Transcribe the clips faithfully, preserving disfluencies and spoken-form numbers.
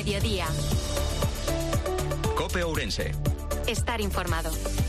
Mediodía. COPE Ourense. Estar informado.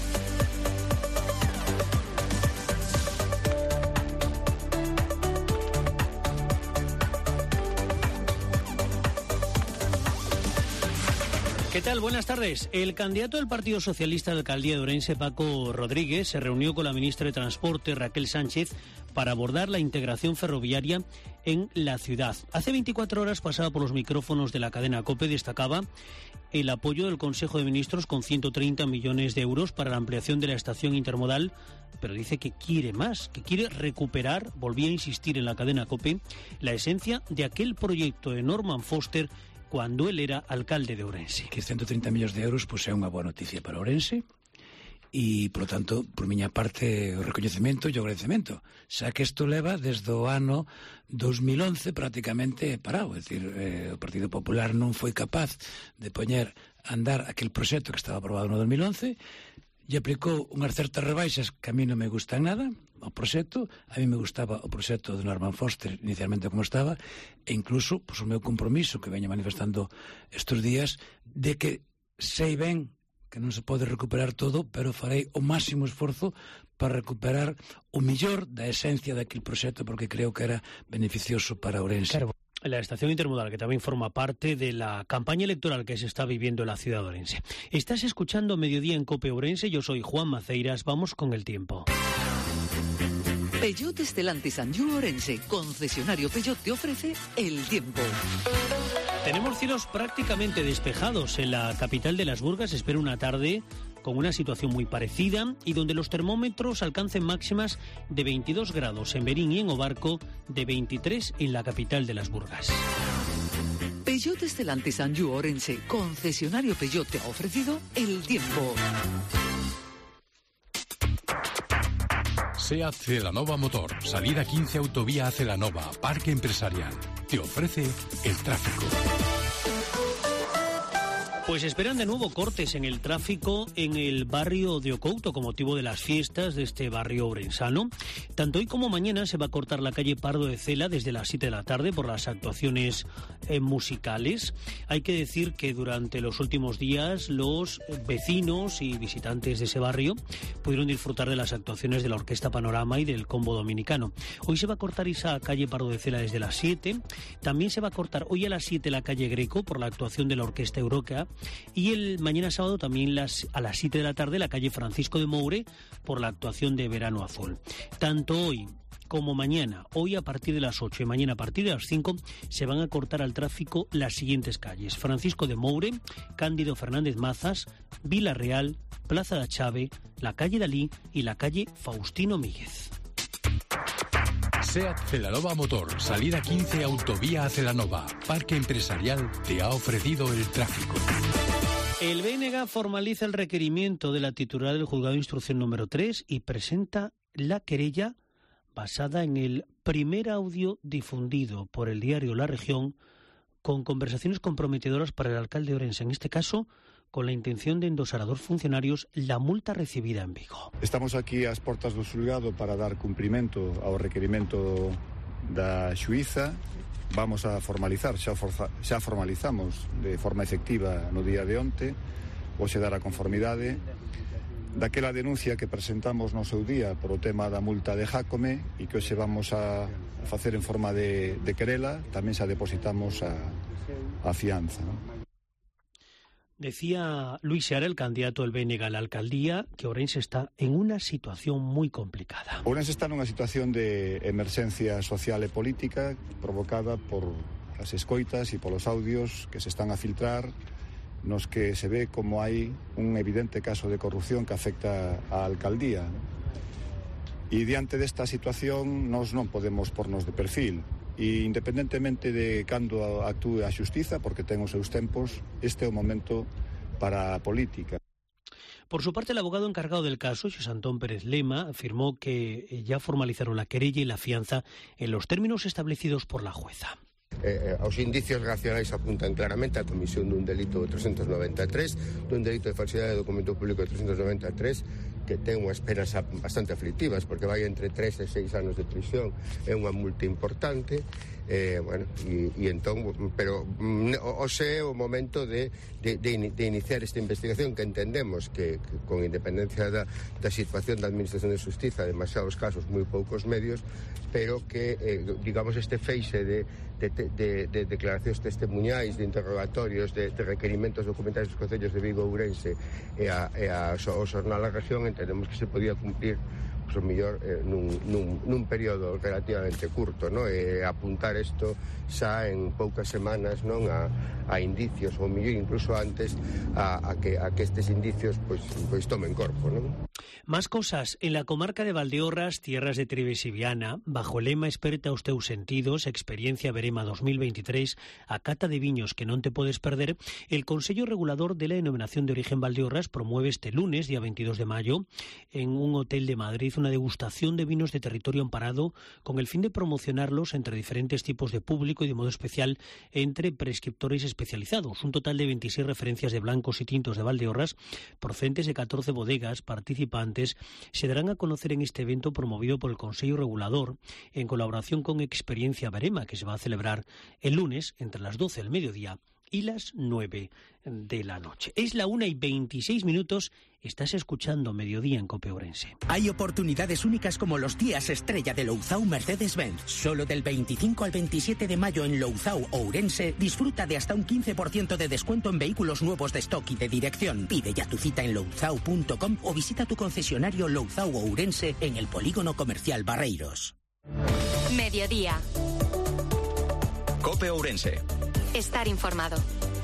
¿Qué tal? Buenas tardes. El candidato del Partido Socialista de Alcaldía de Ourense, Paco Rodríguez, se reunió con la ministra de Transporte, Raquel Sánchez, para abordar la integración ferroviaria en la ciudad. Hace veinticuatro horas pasaba por los micrófonos de la cadena COPE, destacaba el apoyo del Consejo de Ministros con ciento treinta millones de euros para la ampliación de la estación intermodal, pero dice que quiere más, que quiere recuperar, volvía a insistir en la cadena COPE, la esencia de aquel proyecto de Norman Foster cuando él era alcalde de Ourense. Que ciento treinta millóns de euros pois, é unha boa noticia para Ourense e, por tanto, por miña parte, o recoñecemento e o agradecemento. Xa que isto leva desde o ano dos mil once prácticamente parado. É dicir, eh, o Partido Popular non foi capaz de poñer a andar aquel proxecto que estaba aprobado no dos mil once e aplicou unhas certas rebaixas que a mí non me gustan nada ao proxecto. A mí me gustaba o proxecto de Norman Foster inicialmente como estaba, e incluso pois, o meu compromiso que veña manifestando estes días de que sei ben que non se pode recuperar todo, pero farei o máximo esforzo para recuperar o millor da esencia daquele proxecto, porque creo que era beneficioso para Ourense. Claro. La estación intermodal, que también forma parte de la campaña electoral que se está viviendo en la ciudad de Ourense. Estás escuchando Mediodía en COPE Ourense, yo soy Juan Maceiras, vamos con el tiempo. Peugeot Stellantis Anjou Ourense, concesionario Peugeot, te ofrece el tiempo. Tenemos cielos prácticamente despejados en la capital de Las Burgas. Espera una tarde con una situación muy parecida y donde los termómetros alcancen máximas de veintidós grados en Berín y en Obarco, de veintitrés en la capital de Las Burgas. Peugeot Stellantis Anjou Ourense, concesionario Peugeot, te ha ofrecido el tiempo. SEAT Celanova Motor, salida quince Autovía a Celanova, Parque Empresarial. Te ofrece el tráfico. Pues esperan de nuevo cortes en el tráfico en el barrio de Ocouto con motivo de las fiestas de este barrio ourensano. Tanto hoy como mañana se va a cortar la calle Pardo de Cela desde las siete de la tarde por las actuaciones eh, musicales. Hay que decir que durante los últimos días los vecinos y visitantes de ese barrio pudieron disfrutar de las actuaciones de la Orquesta Panorama y del Combo Dominicano. Hoy se va a cortar esa calle Pardo de Cela desde las siete. También se va a cortar hoy a las siete la calle Greco por la actuación de la Orquesta Euroca. Y el mañana sábado también las, a las siete de la tarde la calle Francisco de Moure por la actuación de Verano Azul. Tanto hoy como mañana, hoy a partir de las ocho y mañana a partir de las cinco, se van a cortar al tráfico las siguientes calles: Francisco de Moure, Cándido Fernández Mazas, Vila Real, Plaza da Chave, la calle Dalí y la calle Faustino Míguez. SEAT Celanova Motor, salida quince Autovía a Celanova, Parque Empresarial, te ha ofrecido el tráfico. El B N G formaliza el requerimiento de la titular del juzgado de instrucción número tres y presenta la querella basada en el primer audio difundido por el diario La Región con conversaciones comprometedoras para el alcalde de Ourense, en este caso con la intención de endosar a dos funcionarios la multa recibida en Vigo. Estamos aquí ás portas do xulgado para dar cumprimento ao requerimento da xuíza. Vamos a formalizar, xa, forza, xa formalizamos de forma efectiva no día de onte, hoxe dar a conformidade daquela denuncia que presentamos no seu día por o tema da multa de Jácome e que hoxe vamos a facer en forma de, de querela. Tamén xa depositamos a, a fianza, ¿no? Decía Luis Seara, el candidato del B N G a la alcaldía, que Ourense está en una situación muy complicada. Ourense está nunha situación de emerxencia social e política provocada por as escoitas e polos audios que se están a filtrar, nos que se ve como hai un evidente caso de corrupción que afecta á alcaldía. E diante desta situación nós non podemos pornos de perfil. E independentemente de cando actúe a xustiza, porque ten os seus tempos, este é o momento para a política. Por su parte, el abogado encargado del caso, Xosé Antón Pérez Lema, afirmó que ya formalizaron la querella y la fianza en los términos establecidos por la jueza. Eh, os indicios racionais apuntan claramente a comisión dun delito de trescientos noventa e tres, dun delito de falsidade de documento público de trescientos noventa e tres, que ten unhas penas bastante aflictivas, porque vai entre tres e seis anos de prisión, é unha multa importante, eh, bueno, e, e entón, pero o xe o momento de, de, de, de iniciar esta investigación, que entendemos que, que con independencia da, da situación da Administración de Xustiza, demasiados casos, moi poucos medios, pero que, eh, digamos, este feixe de, de, de, de declaracións testemunhais, de interrogatorios, de, de requerimentos documentais dos concellos de Vigo, Ourense e a, e a, o Xornal da Región, entendemos que se podía cumplir o mellor eh, nun, nun, nun período relativamente curto, no? E apuntar isto xa en poucas semanas, non, a, a indicios, ou mellor incluso antes a, a, que, a que estes indicios pois, pois tomen corpo, non? Más cosas. En la comarca de Valdeorras, tierras de Trives y Viana, bajo el lema Esperta os teus sentidos, Experiencia Verema dos mil veintitrés, a cata de viños que non te podes perder, el Consello Regulador de la Denominación de Origen Valdeorras promueve este lunes, día veintidós de mayo, en un hotel de Madrid, una degustación de vinos de territorio amparado con el fin de promocionarlos entre diferentes tipos de público y de modo especial entre prescriptores especializados. Un total de veintiséis referencias de blancos y tintos de Valdeorras, procedentes de catorce bodegas participantes, se darán a conocer en este evento promovido por el Consello Regulador en colaboración con Experiencia Verema, que se va a celebrar el lunes entre las doce del mediodía y las nueve de la noche. Es la una y veintiséis minutos. Estás escuchando Mediodía en COPE Ourense. Hay oportunidades únicas como los días estrella de Louzao Mercedes-Benz. Solo del veinticinco al veintisiete de mayo en Louzao Ourense disfruta de hasta un quince por ciento de descuento en vehículos nuevos de stock y de dirección. Pide ya tu cita en louzao punto com o visita tu concesionario Louzao Ourense en el Polígono Comercial Barreiros. Mediodía. COPE Ourense. Estar informado.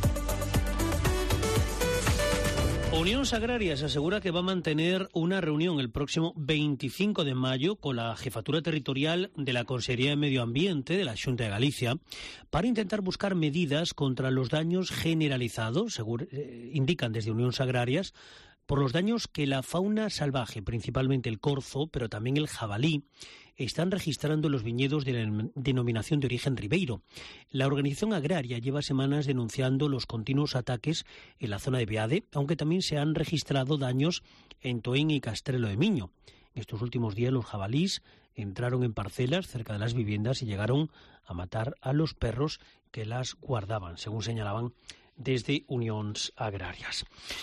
Unións Agrarias asegura que va a mantener una reunión el próximo veinticinco de mayo con la Jefatura Territorial de la Consejería de Medio Ambiente de la Xunta de Galicia para intentar buscar medidas contra los daños generalizados, según eh, indican desde Unións Agrarias, por los daños que la fauna salvaje, principalmente el corzo, pero también el jabalí, están registrando en los viñedos de la denominación de origen Ribeiro. La organización agraria lleva semanas denunciando los continuos ataques en la zona de Beade, aunque también se han registrado daños en Toén y Castrelo de Miño. En estos últimos días los jabalís entraron en parcelas cerca de las viviendas y llegaron a matar a los perros que las guardaban, según señalaban desde Unións Agrarias.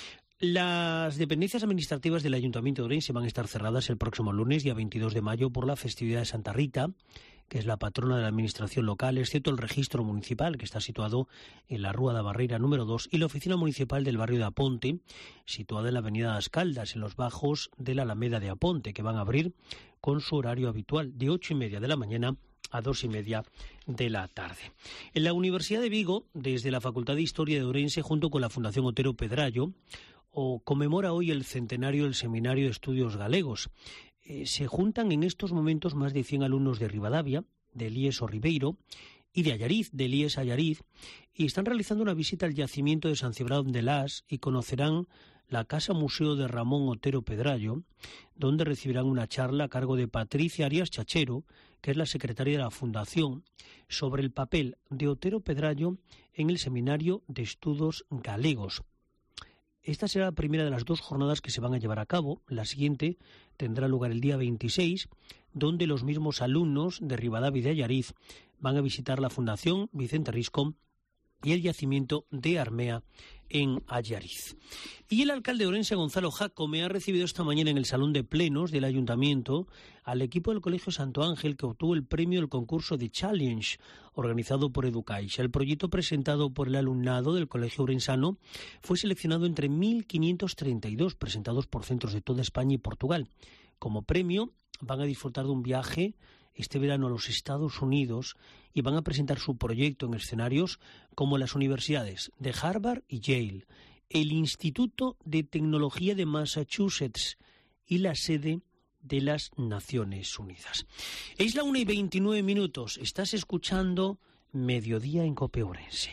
Las dependencias administrativas del Ayuntamiento de Ourense van a estar cerradas el próximo lunes, día veintidós de mayo, por la festividad de Santa Rita, que es la patrona de la administración local, excepto el registro municipal, que está situado en la Rúa da Barreira número dos, y la oficina municipal del barrio de Aponte, situada en la avenida das Caldas, en los bajos de la Alameda de Aponte, que van a abrir con su horario habitual, de ocho y media de la mañana a dos y media de la tarde. En la Universidad de Vigo, desde la Facultad de Historia de Ourense, junto con la Fundación Otero Pedrayo, o conmemora hoy el centenario del Seminario de Estudios Galegos. Eh, se juntan en estos momentos más de cien alumnos de Ribadavia, de Elíes o Ribeiro, y de Allariz, de Elíes a Allariz, y están realizando una visita al yacimiento de San Cibrán de Las y conocerán la Casa Museo de Ramón Otero Pedrayo, donde recibirán una charla a cargo de Patricia Arias Chachero, que es la secretaria de la Fundación, sobre el papel de Otero Pedrayo en el Seminario de Estudios Galegos. Esta será la primera de las dos jornadas que se van a llevar a cabo. La siguiente tendrá lugar el día veintiséis, donde los mismos alumnos de Ribadavia y de Allariz van a visitar la Fundación Vicente Risco y el yacimiento de Armea en Allariz. Y el alcalde de Ourense, Gonzalo Jácome, ha recibido esta mañana en el Salón de Plenos del Ayuntamiento al equipo del Colegio Santo Ángel, que obtuvo el premio del concurso de Challenge, organizado por Educaixa. El proyecto presentado por el alumnado del Colegio Ourensano fue seleccionado entre mil quinientos treinta y dos presentados por centros de toda España y Portugal. Como premio van a disfrutar de un viaje este verano a los Estados Unidos y van a presentar su proyecto en escenarios como las universidades de Harvard y Yale, el Instituto de Tecnología de Massachusetts y la sede de las Naciones Unidas. Es la una y veintinueve minutos. Estás escuchando Mediodía en COPE Ourense.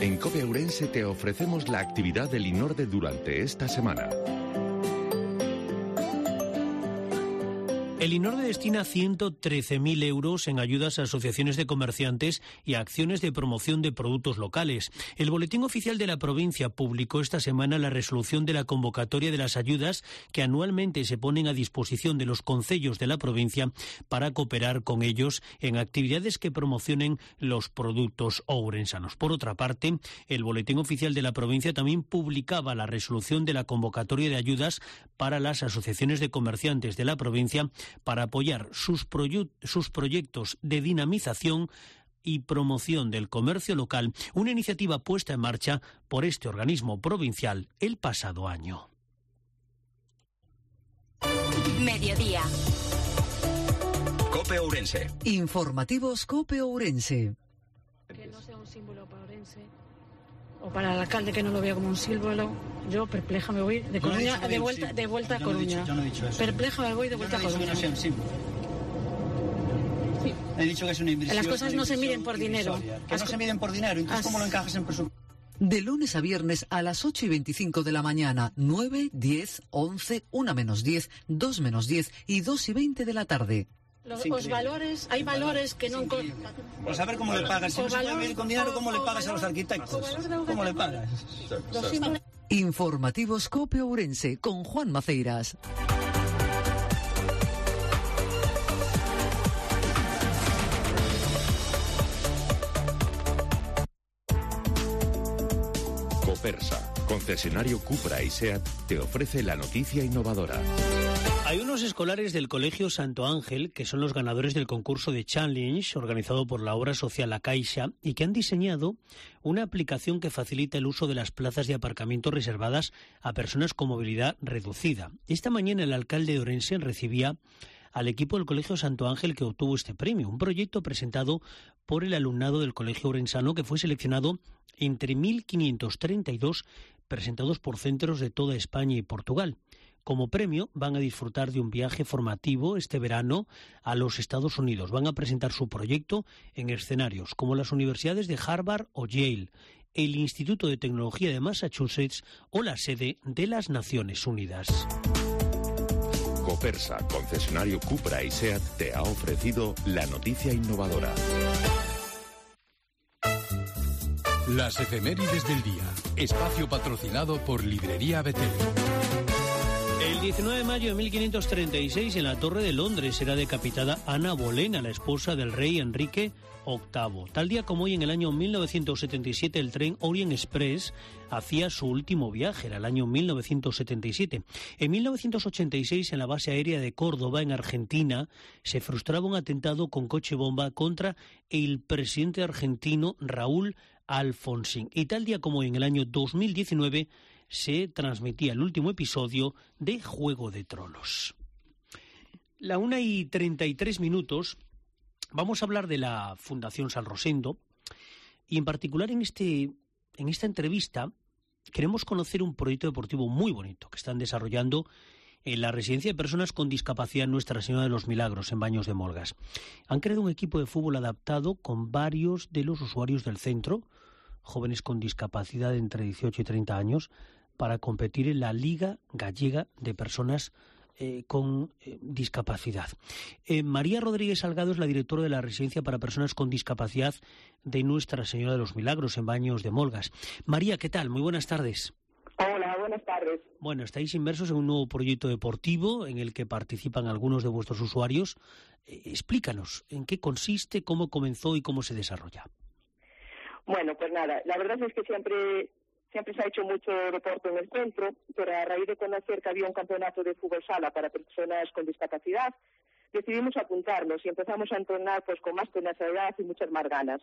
En COPE Ourense te ofrecemos la actividad del INORDE durante esta semana. El INORDE destina ciento trece mil euros en ayudas a asociaciones de comerciantes y a acciones de promoción de productos locales. El Boletín Oficial de la Provincia publicó esta semana la resolución de la convocatoria de las ayudas que anualmente se ponen a disposición de los concellos de la provincia para cooperar con ellos en actividades que promocionen los productos ourensanos. Por otra parte, el Boletín Oficial de la Provincia también publicaba la resolución de la convocatoria de ayudas para las asociaciones de comerciantes de la provincia para apoyar sus, proye- sus proyectos de dinamización y promoción del comercio local, una iniciativa puesta en marcha por este organismo provincial el pasado año. Mediodía. COPE Ourense. Informativos COPE Ourense. Que no sea un símbolo para Ourense, o para el alcalde que no lo vea como un símbolo. Yo perpleja me voy de Coruña, de vuelta, de vuelta a Coruña. Yo no he dicho eso. Perpleja me voy de vuelta a Coruña. Yo no he dicho que no sea un símbolo. Sí. He dicho que es una inversión. Las cosas no se miden por dinero. Que no se miden por dinero. Entonces, ¿cómo lo encajas en presupuesto? De lunes a viernes a las ocho y veinticinco de la mañana, nueve, diez, once, una menos diez, dos menos diez y dos y veinte de la tarde. Los, los valores, hay valores que no... Pues a ver cómo le pagas. Si no se puede medir con dinero, ¿cómo le pagas a los arquitectos? ¿Cómo le pagas? Informativos COPE Ourense con Juan Maceiras. Copersa, concesionario Cupra y SEAT, te ofrece la noticia innovadora. Hay unos escolares del Colegio Santo Ángel que son los ganadores del concurso de Challenge organizado por la obra social La Caixa y que han diseñado una aplicación que facilita el uso de las plazas de aparcamiento reservadas a personas con movilidad reducida. Esta mañana el alcalde de Ourense recibía al equipo del Colegio Santo Ángel que obtuvo este premio, un proyecto presentado por el alumnado del Colegio Ourensano que fue seleccionado entre mil quinientos treinta y dos presentados por centros de toda España y Portugal. Como premio van a disfrutar de un viaje formativo este verano a los Estados Unidos. Van a presentar su proyecto en escenarios como las universidades de Harvard o Yale, el Instituto de Tecnología de Massachusetts o la sede de las Naciones Unidas. Copersa, concesionario Cupra y SEAT, te ha ofrecido la noticia innovadora. Las efemérides del día. Espacio patrocinado por Librería Betel. El diecinueve de mayo de mil quinientos treinta y seis, en la Torre de Londres, será decapitada Ana Bolena, la esposa del rey Enrique octavo. Tal día como hoy, en el año mil novecientos setenta y siete, el tren Orient Express hacía su último viaje, era el año mil novecientos setenta y siete. En mil novecientos ochenta y seis, en la base aérea de Córdoba, en Argentina, se frustraba un atentado con coche bomba contra el presidente argentino Raúl Alfonsín. Y tal día como hoy, en el año dos mil diecinueve, se transmitía el último episodio de Juego de Tronos. La una y treinta y tres minutos, vamos a hablar de la Fundación San Rosendo y en particular en, este, en esta entrevista queremos conocer un proyecto deportivo muy bonito que están desarrollando en la residencia de personas con discapacidad Nuestra Señora de los Milagros en Baños de Molgas. Han creado un equipo de fútbol adaptado con varios de los usuarios del centro, jóvenes con discapacidad de entre dieciocho y treinta años, para competir en la Liga Gallega de Personas eh, con eh, Discapacidad. Eh, María Rodríguez Salgado es la directora de la Residencia para Personas con Discapacidad de Nuestra Señora de los Milagros en Baños de Molgas. María, ¿qué tal? Muy buenas tardes. Hola, buenas tardes. Bueno, estáis inmersos en un nuevo proyecto deportivo en el que participan algunos de vuestros usuarios. Eh, explícanos, ¿en qué consiste, cómo comenzó y cómo se desarrolla? Bueno, pues nada, la verdad es que siempre... Siempre se ha hecho mucho deporte en el centro, pero a raíz de conocer que había un campeonato de fútbol sala para personas con discapacidad, decidimos apuntarnos y empezamos a entrenar pues con más tenacidad y muchas más ganas.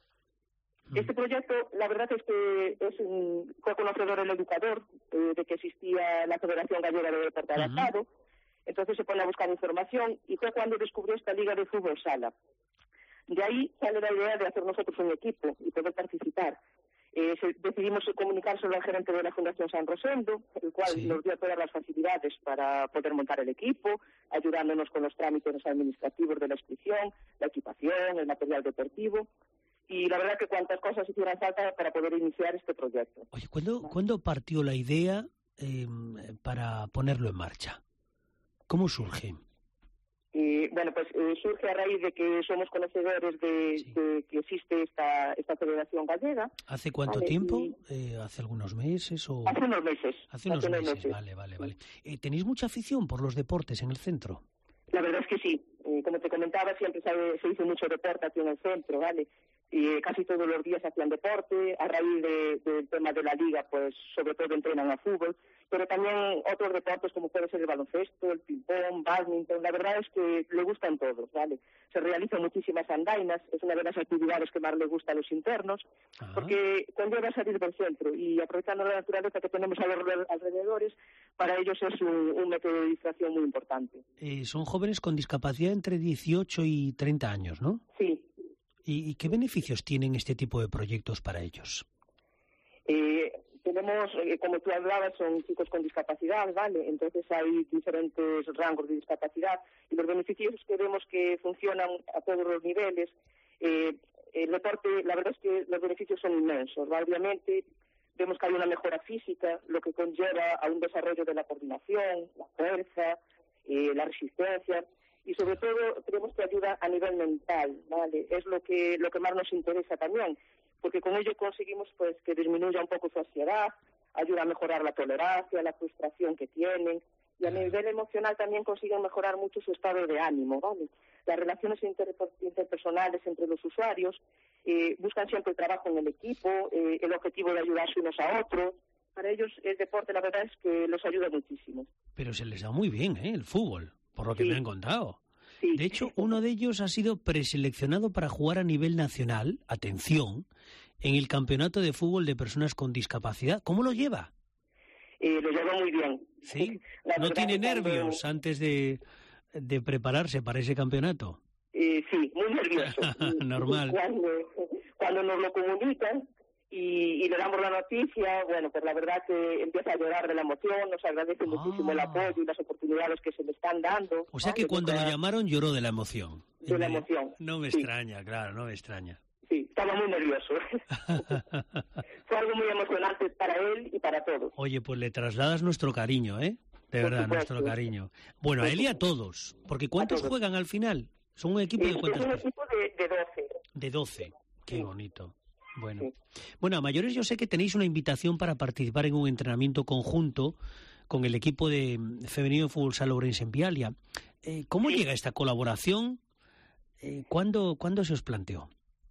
Mm. Este proyecto, la verdad es que es un, fue conocedor el educador eh, de que existía la Federación Gallega de Deporte Adaptado, uh-huh. Entonces se pone a buscar información y fue cuando descubrió esta liga de fútbol sala. De ahí sale la idea de hacer nosotros un equipo y poder participar. Eh, se, decidimos comunicárselo al gerente de la Fundación San Rosendo, el cual sí. nos dio todas las facilidades para poder montar el equipo, ayudándonos con los trámites administrativos de la inscripción, la equipación, el material deportivo. y la verdad que cuantas cosas hicieran falta para poder iniciar este proyecto. Oye, ¿cuándo, ¿cuándo partió la idea eh, para ponerlo en marcha? ¿Cómo surge? Y bueno, pues eh, surge a raíz de que somos conocedores de, sí. de que existe esta esta Federación Gallega. ¿Hace cuánto vale, tiempo? Y... Eh, ¿Hace algunos meses? O... Hace unos meses. Hace unos, Hace unos meses. meses, vale, vale, vale. Eh, ¿Tenéis mucha afición por los deportes en el centro? La verdad es que sí. Eh, como te comentaba, siempre se, se hizo mucho deporte aquí en el centro, ¿vale? Y eh, casi todos los días hacían deporte. A raíz de, del tema de la liga, pues sobre todo entrenan a fútbol, pero también otros deportes como puede ser el baloncesto, el ping-pong, badminton. La verdad es que le gustan todos, ¿vale? Se realizan muchísimas andainas, es una de las actividades que más le gusta a los internos, ah. porque conlleva salir del centro y aprovechando la naturaleza que tenemos a los alrededores, para ellos es un, un método de distracción muy importante. Eh, son jóvenes con discapacidad entre dieciocho y treinta años, ¿no? Sí. ¿Y, y qué beneficios tienen este tipo de proyectos para ellos? Eh, tenemos, eh, como tú hablabas, son chicos con discapacidad, ¿vale? Entonces hay diferentes rangos de discapacidad y los beneficios que vemos que funcionan a todos los niveles. Eh, el deporte, la verdad es que los beneficios son inmensos, ¿vale? Obviamente vemos que hay una mejora física, lo que conlleva a un desarrollo de la coordinación, la fuerza, eh, la resistencia. Y sobre todo creemos que ayuda a nivel mental, ¿vale? Es lo que lo que más nos interesa también, porque con ello conseguimos pues que disminuya un poco su ansiedad, ayuda a mejorar la tolerancia, la frustración que tienen, y a nivel emocional también consiguen mejorar mucho su estado de ánimo, ¿vale? Las relaciones inter interpersonales entre los usuarios eh, buscan siempre el trabajo en el equipo, eh, el objetivo de ayudarse unos a otros. Para ellos el deporte la verdad es que los ayuda muchísimo. Pero se les da muy bien, ¿eh? El fútbol. Por lo que sí. me han contado. Sí. De hecho, uno de ellos ha sido preseleccionado para jugar a nivel nacional, atención, en el Campeonato de Fútbol de Personas con Discapacidad. ¿Cómo lo lleva? Eh, lo lleva muy bien. ¿Sí? ¿No tiene nervios cuando... antes de, de prepararse para ese campeonato? Eh, sí, muy nervioso. Normal. Cuando, cuando nos lo comunican y, y le damos la noticia, bueno, pues la verdad que empieza a llorar de la emoción, nos agradece ah. muchísimo el apoyo y las oportunidades que se le están dando. O sea que cuando lo llamaron lloró de la emoción. De la emoción. No me sí. extraña, claro, no me extraña. Sí, estaba muy nervioso. Fue algo muy emocionante para él y para todos. Oye, pues le trasladas nuestro cariño, ¿eh? De verdad, nuestro cariño. Bueno, a él y a todos, porque ¿cuántos juegan al final? ¿Son un equipo de cuántas personas? Es un equipo de, de doce. De doce, qué sí. bonito. Bueno. Sí. bueno, a mayores yo sé que tenéis una invitación para participar en un entrenamiento conjunto con el equipo de femenino de fútbol sala Ourense en Vialia. Eh, ¿Cómo sí. llega esta colaboración? Eh, ¿cuándo, ¿Cuándo se os planteó?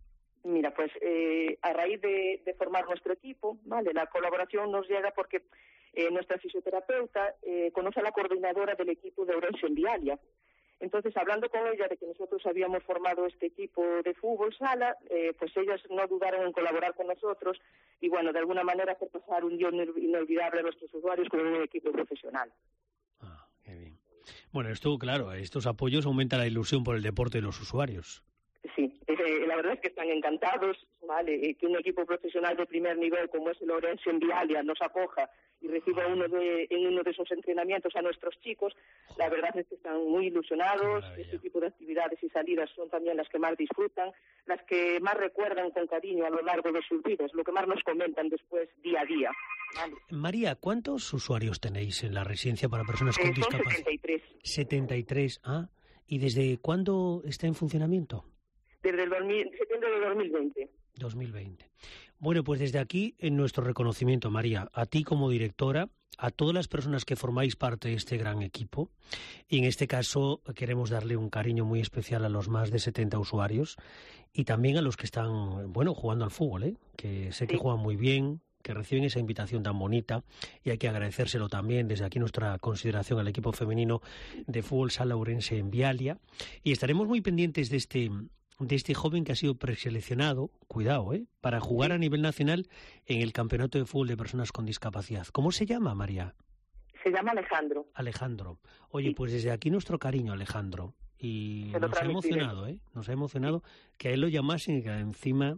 Mira, pues eh, a raíz de, de formar nuestro equipo, ¿vale? La colaboración nos llega porque eh, nuestra fisioterapeuta eh, conoce a la coordinadora del equipo de Ourense en Vialia. Entonces, hablando con ella de que nosotros habíamos formado este equipo de fútbol sala, eh, pues ellas no dudaron en colaborar con nosotros y, bueno, de alguna manera hacer pasar un día inolvidable a nuestros usuarios con un equipo profesional. Ah, qué bien. Bueno, esto, claro, estos apoyos aumentan la ilusión por el deporte de los usuarios. Sí, eh, la verdad es que están encantados, ¿vale? Que un equipo profesional de primer nivel como es el Ourense en Vialia nos acoja y reciba uno de, en uno de esos entrenamientos a nuestros chicos. La verdad es que están muy ilusionados. Este tipo de actividades y salidas son también las que más disfrutan, las que más recuerdan con cariño a lo largo de sus vidas, lo que más nos comentan después día a día. ¿Vale? María, ¿cuántos usuarios tenéis en la residencia para personas con eh, discapacidad? setenta y tres. setenta y tres, ah. ¿Y desde cuándo está en funcionamiento? Desde el dos mil, septiembre de dos mil veinte. dos mil veinte. Bueno, pues desde aquí, en nuestro reconocimiento, María, a ti como directora, a todas las personas que formáis parte de este gran equipo, y en este caso queremos darle un cariño muy especial a los más de setenta usuarios y también a los que están, bueno, jugando al fútbol, ¿eh? Que sé que sí. juegan muy bien, que reciben esa invitación tan bonita y hay que agradecérselo también desde aquí nuestra consideración al equipo femenino de fútbol sala Ourense en Vialia, y estaremos muy pendientes de este de este joven que ha sido preseleccionado, cuidado, ¿eh? para jugar a nivel nacional en el Campeonato de Fútbol de Personas con Discapacidad. ¿Cómo se llama, María? Se llama Alejandro. Alejandro. Oye, sí. pues desde aquí nuestro cariño, Alejandro. Y nos ha emocionado, ¿eh? Nos ha emocionado sí. que a él lo llamasen y que encima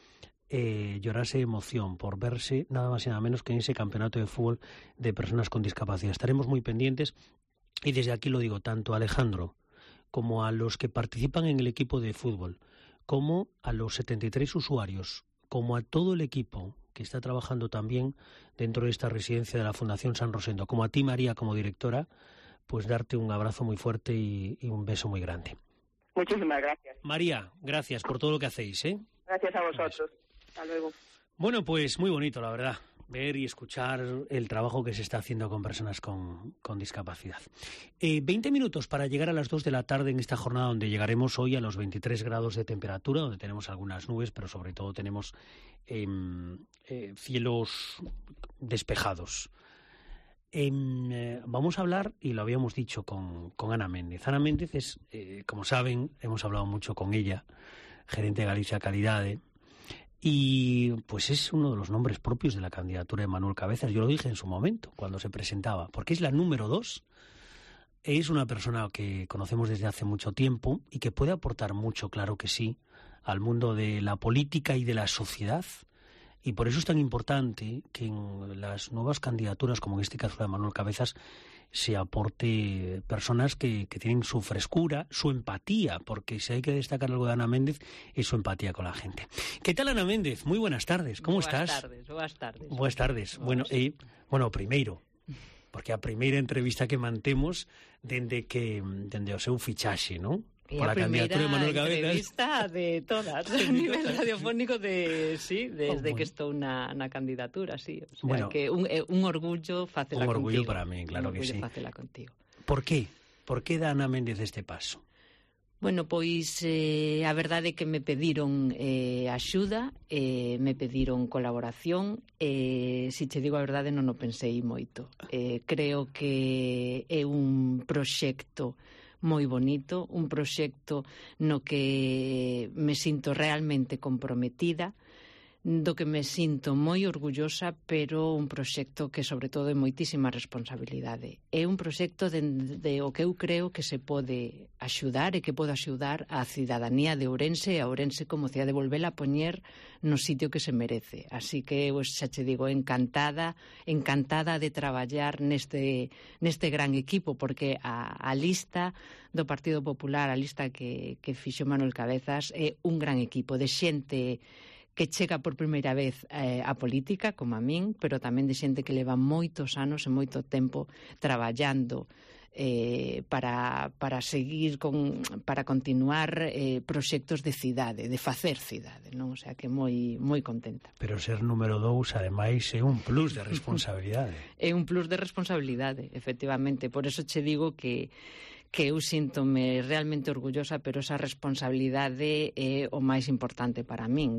eh, llorase de emoción por verse nada más y nada menos que en ese Campeonato de Fútbol de Personas con Discapacidad. Estaremos muy pendientes y desde aquí lo digo tanto a Alejandro como a los que participan en el equipo de fútbol, como a los setenta y tres usuarios, como a todo el equipo que está trabajando también dentro de esta residencia de la Fundación San Rosendo, como a ti, María, como directora, pues darte un abrazo muy fuerte y, y un beso muy grande. Muchísimas gracias. María, gracias por todo lo que hacéis, ¿eh? Gracias a vosotros. Hasta luego. Bueno, pues muy bonito, la verdad, ver y escuchar el trabajo que se está haciendo con personas con, con discapacidad. Eh, veinte minutos para llegar a las dos de la tarde en esta jornada donde llegaremos hoy a los veintitrés grados de temperatura, donde tenemos algunas nubes, pero sobre todo tenemos eh, eh, cielos despejados. Eh, eh, vamos a hablar, y lo habíamos dicho, con, con Ana Méndez. Ana Méndez es, eh, como saben, hemos hablado mucho con ella, gerente de Galicia Calidade, y pues es uno de los nombres propios de la candidatura de Manuel Cabezas. Yo lo dije en su momento, cuando se presentaba, porque es la número dos. Es una persona que conocemos desde hace mucho tiempo y que puede aportar mucho, claro que sí, al mundo de la política y de la sociedad. Y por eso es tan importante que en las nuevas candidaturas, como en este caso de Manuel Cabezas, se aporte personas que, que tienen su frescura, su empatía, porque si hay que destacar algo de Ana Méndez, es su empatía con la gente. ¿Qué tal, Ana Méndez? Muy buenas tardes, ¿cómo buenas estás? Tardes, buenas tardes. Buenas tardes. Bueno, eh, bueno, primeiro, porque a primeira entrevista que mantemos dende que dende o seu fichaxe, ¿no? E por a la candidatura de Manuel Cabezas. entrevista de todas, a nivel radiofónico de, sí, desde oh, bueno. que estou na, na candidatura, sí. O sea, bueno, que un, un orgullo facela contigo. Un orgullo contigo. para mí, claro que sí. Un orgullo facela contigo. Por qué? Por que dá Ana Méndez este paso? Bueno, pois eh, a verdade é que me pediron eh, axuda, eh, me pediron colaboración, e eh, se che digo a verdade non o pensei moito. Eh, creo que é un proxecto moi bonito, un proxecto no que me sinto realmente comprometida, do que me sinto moi orgullosa, pero un proxecto que sobre todo é moitísima responsabilidade. É un proxecto de, de o que eu creo que se pode axudar e que pode axudar a cidadanía de Ourense e a Ourense como cidade volvela a poñer no sitio que se merece. Así que eu xa che digo, encantada, encantada de traballar neste, neste gran equipo, porque a, a lista do Partido Popular, a lista que, que fixo Manuel Cabezas, é un gran equipo de xente que chega por primeira vez eh, a política, como a min, pero tamén de xente que leva moitos anos e moito tempo traballando eh, para, para seguir con, para continuar eh, proxectos de cidade, de facer cidade, non? O sea que moi moi contenta. Pero ser número dous, ademais, é un plus de responsabilidade. É un plus de responsabilidade, efectivamente. Por eso che digo que que eu síntome realmente orgullosa, pero esa responsabilidade é o máis importante para min.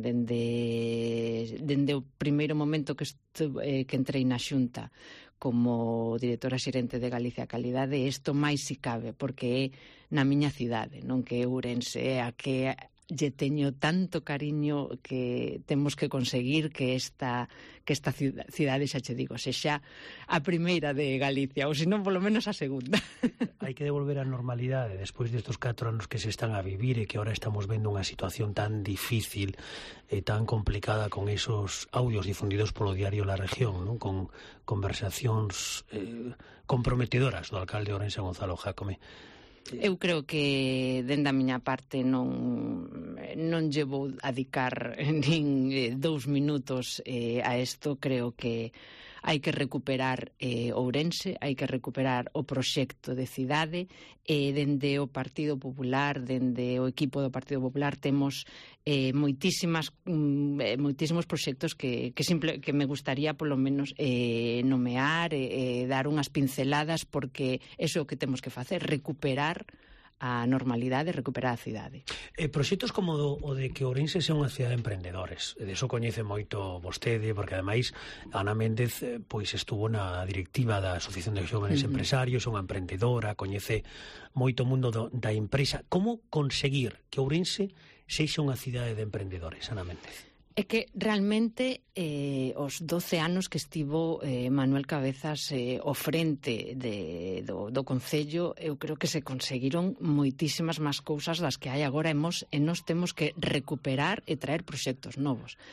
Dende, dende o primeiro momento que, estu, eh, que entrei na Xunta como directora xerente de Galicia Calidade, isto máis si cabe, porque é na miña cidade, non que é Ourense, é a que lle teño tanto cariño que temos que conseguir que esta que esta cidade, xa che digo, sexa a primeira de Galicia, ou senón polo menos a segunda. Hai que devolver a normalidade despois destos catro anos que se están a vivir e que ahora estamos vendo unha situación tan difícil e tan complicada con esos audios difundidos polo diario La Región, non? Con conversacións eh, comprometedoras do alcalde de Ourense, Gonzalo Jácome. Eu creo que dende a miña parte non non lle vou adicar nin dous minutos eh, a isto. Creo que hai que recuperar eh, Ourense, hai que recuperar o proxecto de cidade, e dende o Partido Popular, dende o equipo do Partido Popular temos eh, moitísimas mm, moitísimos proxectos que, que, simple, que me gustaría polo menos eh, nomear e eh, dar unhas pinceladas, porque eso é o que temos que facer, recuperar a normalidade, recuperar a cidade. Eh, proxectos como do, o de que Ourense sea unha cidade de emprendedores, de eso coñece moito vostede, porque ademais Ana Méndez eh, pois estuvo na directiva da Asociación de Xóvenes uh-huh. Empresarios, unha emprendedora, coñece moito o mundo do, da empresa. Como conseguir que Ourense sexa unha cidade de emprendedores, Ana Méndez? É que realmente eh, os doce anos que estivo eh, Manuel Cabezas eh, ao frente de, do, do Concello, eu creo que se conseguiron moitísimas máis cousas das que hai agora, e, mos, e nos temos que recuperar e traer proxectos novos.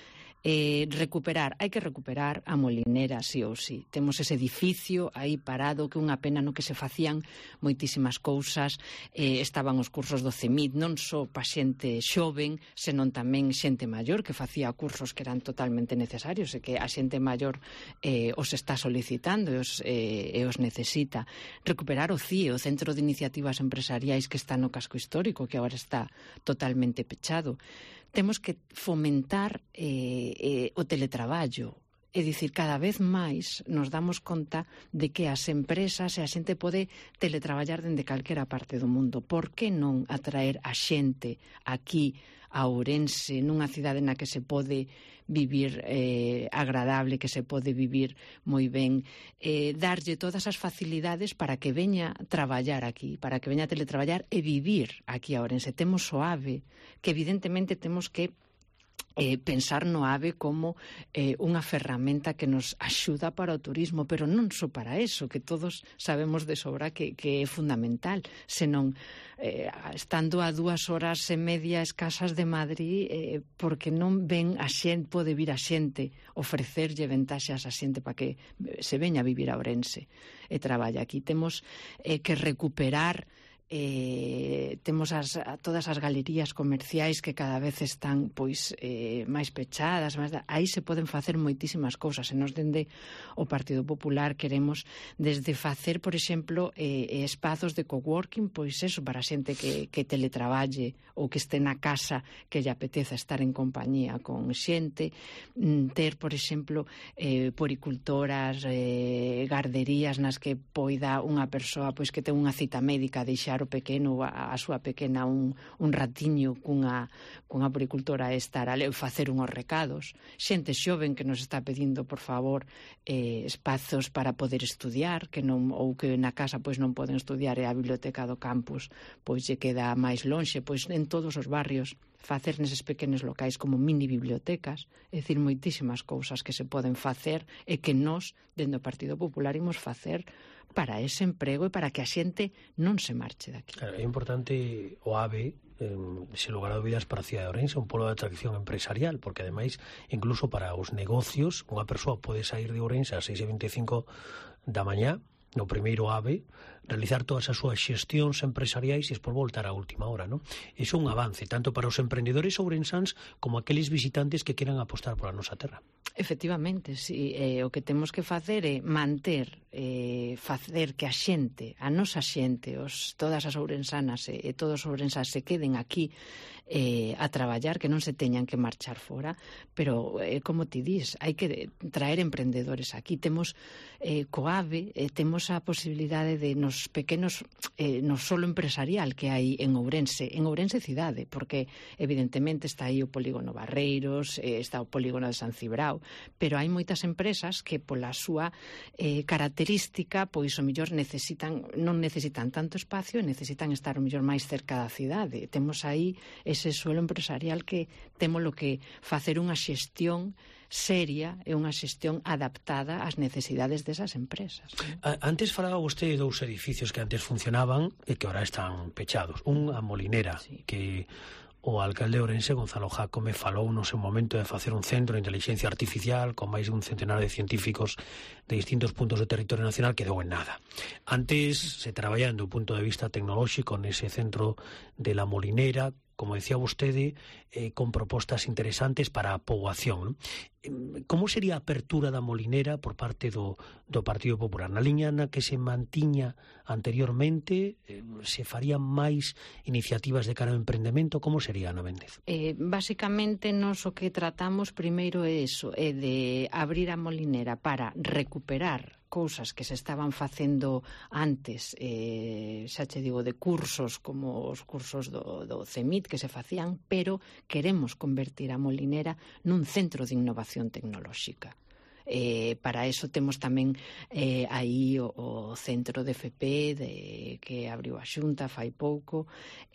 Eh, recuperar, hai que recuperar a Molinera, sí ou sí. Temos ese edificio aí parado, que unha pena no que se facían moitísimas cousas. Eh, estaban os cursos do CEMIT, non só pa xente xoven, senón tamén xente maior, que facía cursos que eran totalmente necesarios e que a xente maior eh, os está solicitando e os, eh, e os necesita. Recuperar o C I E, o Centro de Iniciativas Empresariais, que está no casco histórico, que agora está totalmente pechado. Temos que fomentar eh, eh, o teletraballo. É dicir, cada vez máis nos damos conta de que as empresas e a xente pode teletraballar dende calquera parte do mundo. Por que non atraer a xente aquí a Ourense, nunha cidade na que se pode vivir eh, agradable, que se pode vivir moi ben, eh, darlle todas as facilidades para que veña traballar aquí, para que veña teletraballar e vivir aquí a Ourense. Temos o AVE, que evidentemente temos que Eh, pensar no AVE como eh, unha ferramenta que nos axuda para o turismo, pero non só para eso, que todos sabemos de sobra que, que é fundamental, senón eh, estando a dúas horas e media escasas de Madrid, eh, porque non ven a xente, pode vir a xente, ofrecerlle ventaxas a xente para que se veña a vivir a Ourense e traballa aquí. Temos eh, que recuperar Eh, temos as, todas as galerías comerciais que cada vez están pois eh, máis pechadas, máis da... aí se poden facer moitísimas cousas, e nos dende o Partido Popular queremos desde facer, por exemplo, eh, espazos de coworking, pois eso, para xente que, que teletraballe ou que este na casa que lle apeteza estar en compañía con xente, ter, por exemplo, eh, poricultoras, eh, garderías nas que poida unha persoa pois que ten unha cita médica deixar o pequeno, a, a súa pequena un, un ratiño cunha, cunha poricultora estar ali, facer unhos recados. Xente xoven que nos está pedindo, por favor, eh, espazos para poder estudiar, que non, ou que na casa pois non poden estudiar e a biblioteca do campus pois lle queda máis lonxe, pois en todos os barrios facer neses pequenos locais como mini bibliotecas, é dicir, moitísimas cousas que se poden facer e que nós, dentro do Partido Popular, imos facer para ese emprego e para que a xente non se marche daqui. Claro, é importante o AVE, eh, se lugar a dúbidas, para a cidade de Ourense, un polo de atracción empresarial, porque ademais, incluso para os negocios, unha persoa pode sair de Ourense ás seis e vinte e cinco da mañá, no primeiro AVE, realizar todas as súas xestións empresariais e despois voltar á última hora, non? Iso é un avance, tanto para os emprendedores ourensáns como aqueles visitantes que queran apostar pola nosa terra. Efectivamente, sí, eh, o que temos que facer é manter, eh, facer que a xente, a nosa xente, os, todas as ourensanas e, e todos os ourensáns se queden aquí eh, a traballar, que non se teñan que marchar fora, pero, eh, como ti dis, hai que traer emprendedores aquí. Temos eh, COAVE, eh, temos a posibilidade de nos pequenos, eh, no solo empresarial que hai en Ourense, en Ourense cidade, porque evidentemente está aí o polígono Barreiros, eh, está o polígono de San Cibrao, pero hai moitas empresas que pola súa eh, característica, pois o mellor necesitan, non necesitan tanto espacio e necesitan estar o mellor máis cerca da cidade. Temos aí ese suelo empresarial que temos lo que facer unha xestión seria e unha xestión adaptada ás necesidades desas empresas. Antes falaba vostede de dous edificios que antes funcionaban e que ahora están pechados. Un a Molinera, sí, que o alcalde ourense, Gonzalo Jácome, falou no seu momento de facer un centro de inteligencia artificial con máis de un centenar de científicos de distintos puntos do territorio nacional, que deu en nada. Antes se traballaba do punto de vista tecnolóxico nese centro de la Molinera, como decía vostede, eh, con propostas interesantes para a poboación, non? Como sería a apertura da Molinera por parte do, do Partido Popular? Na liña na que se mantiña anteriormente, eh, se farían máis iniciativas de cara ao emprendemento? Como sería, Ana Méndez? Eh, basicamente, nos o que tratamos primeiro é eso, é de abrir a Molinera para recuperar cousas que se estaban facendo antes, eh, xa che digo, de cursos como os cursos do, do CEMIT que se facían, pero queremos convertir a Molinera nun centro de innovación tecnolóxica. Eh, para eso temos tamén eh, aí o, o centro de F P de, que abriu a Xunta fai pouco,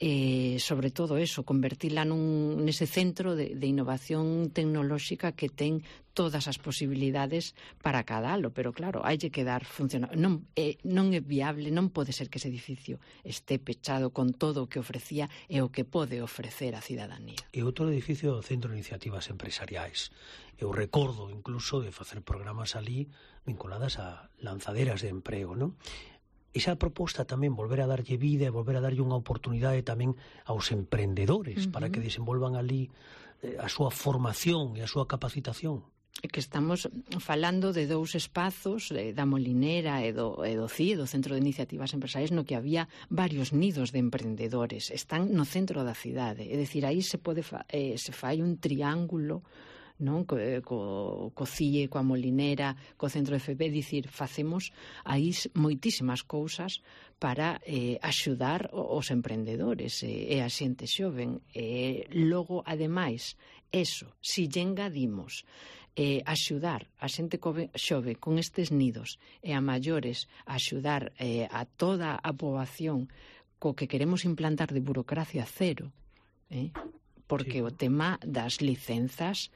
eh, sobre todo eso, convertila nun, nese centro de, de innovación tecnolóxica que ten todas as posibilidades para acadalo, pero claro, hai que dar funcionando. Non, eh, non é viable, non pode ser que ese edificio este pechado con todo o que ofrecía e o que pode ofrecer a cidadanía. E outro edificio do Centro de Iniciativas Empresariais. Eu recordo incluso de facer programas ali vinculadas a lanzaderas de emprego, non? Esa proposta tamén, volver a darlle vida e volver a darlle unha oportunidade tamén aos emprendedores, uh-huh, para que desenvolvan ali eh, a súa formación e a súa capacitación. Que estamos falando de dous espazos, eh, da Molinera e do, e do C I E, do Centro de Iniciativas Empresariais, no que había varios nidos de emprendedores. Están no centro da cidade, é dicir, aí se pode fa, eh, se fai un triángulo, non, co, co, co C I E, coa Molinera, co Centro de F B, dicir, facemos aí moitísimas cousas para eh, axudar os emprendedores e, e a xente xoven. E logo, ademais, eso, si lle engadimos eh, axudar a xente xove con estes nidos e a maiores axudar eh, a toda a poboación co que queremos implantar de burocracia cero, eh? porque sí, o tema das licenzas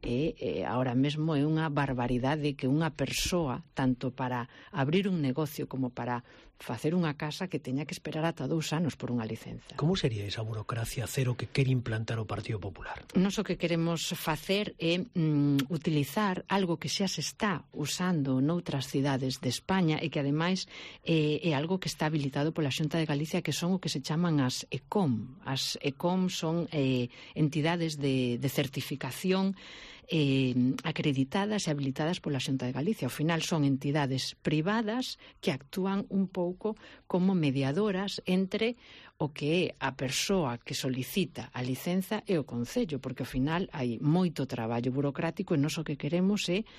e eh, ahora mesmo é unha barbaridade que unha persoa, tanto para abrir un negocio como para facer unha casa, que teña que esperar ata dous anos por unha licenza. Como sería esa burocracia cero que quere implantar o Partido Popular? Nos o que queremos facer é mm, utilizar algo que xa se está usando noutras cidades de España e que ademais eh, é algo que está habilitado pola Xunta de Galicia, que son o que se chaman as E C O M. As E C O M son eh, entidades de, de certificación Eh, acreditadas e habilitadas pola Xunta de Galicia. Ao final son entidades privadas que actúan un pouco como mediadoras entre o que é a persoa que solicita a licenza e o Concello, porque ao final hai moito traballo burocrático e nós o que queremos é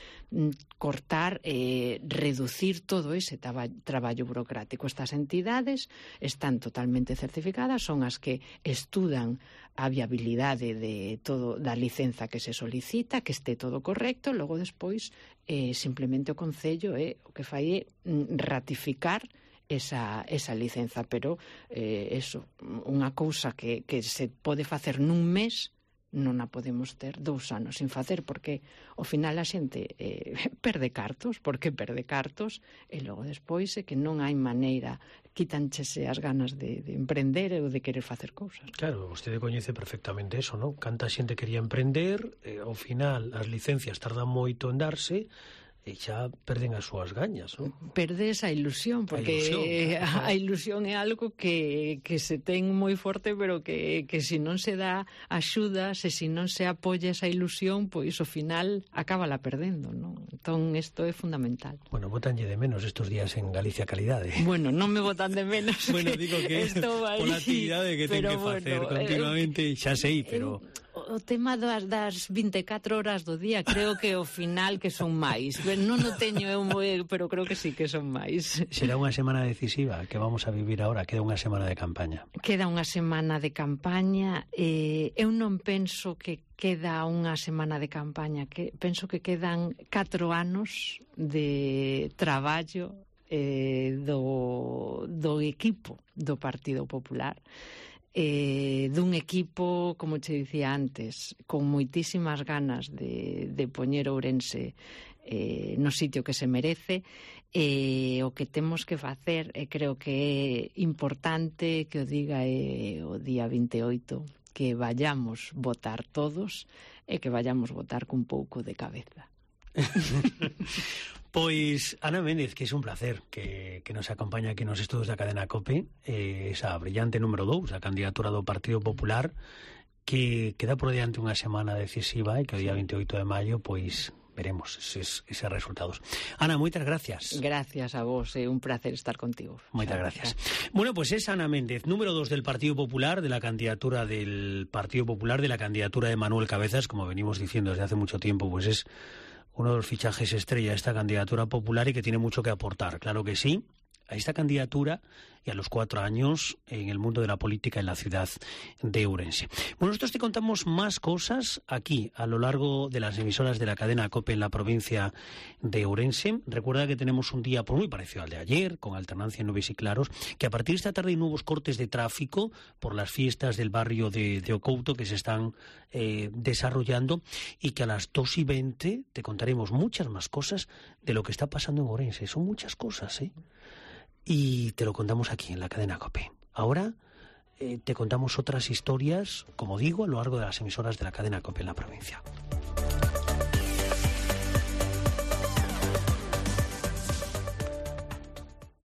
cortar, eh, reducir todo ese traballo burocrático. Estas entidades están totalmente certificadas, son as que estudan a viabilidade de todo da licenza que se solicita, que este todo correcto, logo despois eh, simplemente o Concello é o que fai é ratificar esa, esa licenza, pero eh, eso, unha cousa que, que se pode facer nun mes non a podemos ter dous anos sin facer, porque ao final a xente eh, perde cartos, porque perde cartos, e logo despois é que non hai maneira, quítanchese as ganas de, de emprender ou de querer facer cousas. Claro, vostede coñece perfectamente eso, non? Canta xente quería emprender, e ao final as licencias tardan moito en darse, e xa perden as súas gañas, non? Perdes a ilusión, porque a ilusión, claro. a ilusión é algo que, que se ten moi forte, pero que, que se non se dá axuda, se se non se apoia esa ilusión, pois ao final acaba la perdendo, non? Entón, isto é fundamental. Bueno, botanlle de menos estos días en Galicia Calidade. Bueno, non me botan de menos. Bueno, digo que pola actividade que ten que facer bueno, continuamente, xa sei, pero... Eh, o tema das, das vinte e catro horas do día, creo que ao final que son máis. Non o teño eu moi, pero creo que sí que son máis. Será unha semana decisiva que vamos a vivir agora, queda unha semana de campaña. Queda unha semana de campaña, eh, eu non penso que queda unha semana de campaña, que penso que quedan catro anos de traballo eh, do, do equipo do Partido Popular. Eh, dun equipo, como che dicía antes, con moitísimas ganas de, de poñer Ourense eh, no sitio que se merece, e eh, o que temos que facer, e eh, creo que é importante que o diga eh, o día vinte e oito, que vayamos votar todos e que vayamos votar cun pouco de cabeza. Pois, Ana Méndez, que é un placer que, que nos acompaña aquí nos estudos da cadena COPE, eh, esa brillante número dous da candidatura do Partido Popular, que queda por diante unha semana decisiva e que o día vinte e oito de maio, pois, veremos eses, eses resultados. Ana, moitas gracias. Gracias a vos, é un placer estar contigo. Moitas gracias. Bueno, pues es Ana Méndez, número dos del Partido Popular, de la candidatura del Partido Popular, de la candidatura de Manuel Cabezas, como venimos diciendo desde hace mucho tiempo, pues es uno de los fichajes estrella de esta candidatura popular y que tiene mucho que aportar, claro que sí, a esta candidatura y a los cuatro años en el mundo de la política en la ciudad de Ourense. Bueno, nosotros te contamos más cosas aquí, a lo largo de las emisoras de la cadena COPE en la provincia de Ourense. Recuerda que tenemos un día pues, muy parecido al de ayer, con alternancia en nubes y claros, que a partir de esta tarde hay nuevos cortes de tráfico por las fiestas del barrio de, de Ocouto que se están eh, desarrollando, y que a las dos y veinte te contaremos muchas más cosas de lo que está pasando en Ourense. Son muchas cosas, ¿eh? Y te lo contamos aquí en la cadena COPE. Ahora eh, te contamos otras historias, como digo, a lo largo de las emisoras de la cadena COPE en la provincia.